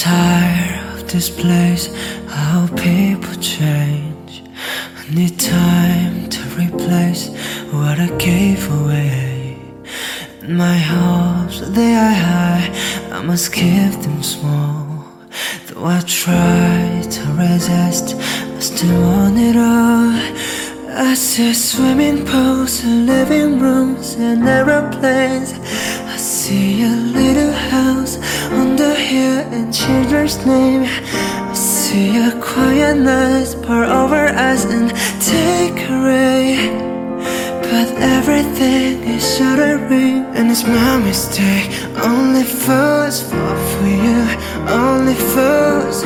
tired of this place, how people change. I need time to replace what I gave away. And my hopes, they are high, I must keep them small. Though I try to resist, I still want it all. I see swimming pools and living rooms and aeroplanes. I see a little house on the hill and children's name. I see a quiet night pour over us and take away. But everything is shattering, and it's my mistake. Only fools fall for you. Only fools.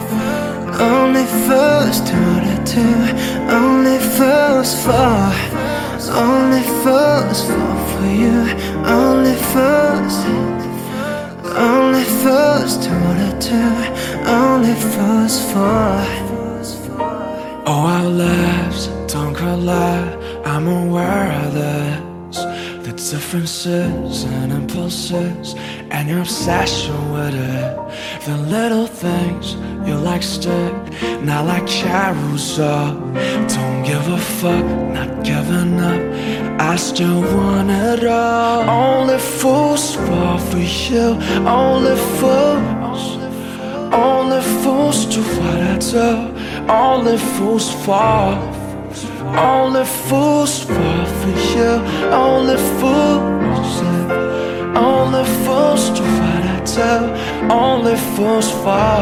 Only fools do what I do. Only fools fall. Only fools fall for you. Only fools. Only fools do what I do. Only fools fall. Oh, our lives don't collide, I'm aware of this. The differences and impulses and your obsession with it. The little things you like stick, not like Carousel. Don't give a fuck, not giving up, I still want it all. Only fools fall for you. Only fools. Only fools do what I do. Only fools fall. Only fools fall for you. Only fools. Only fools do what I do. Only fools fall.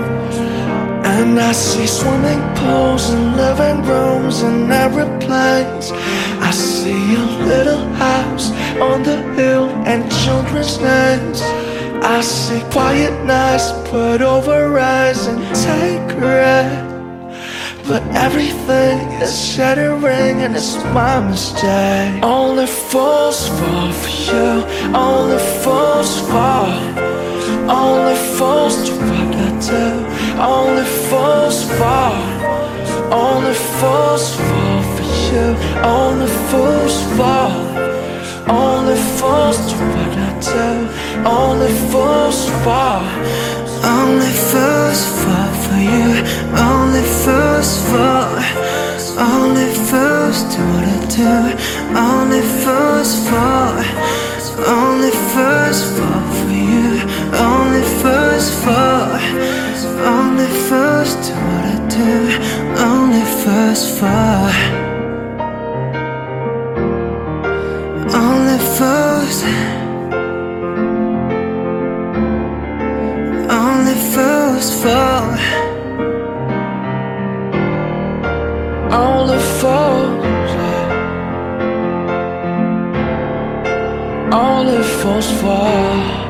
And I see swimming pools and living rooms and aeroplanes. I see a little house on the hill and children's names. I see quiet nights put over eyes and take red. But everything is shattering, and it's my mistake. Only fools fall for you. Only fools fall. Only fools do what I do. Only fools fall. Only fools fall for you. Only fools fall. Only fools do what I do. Only fools fall. Only fools fall for you. Only fools fall. Only fools do what I do. Only fools fall. Only fools fall for you. Only fools fall. Only fools do what I do. Only fools fall. Only fools. Only fools fall. Only fools. Only fools fall.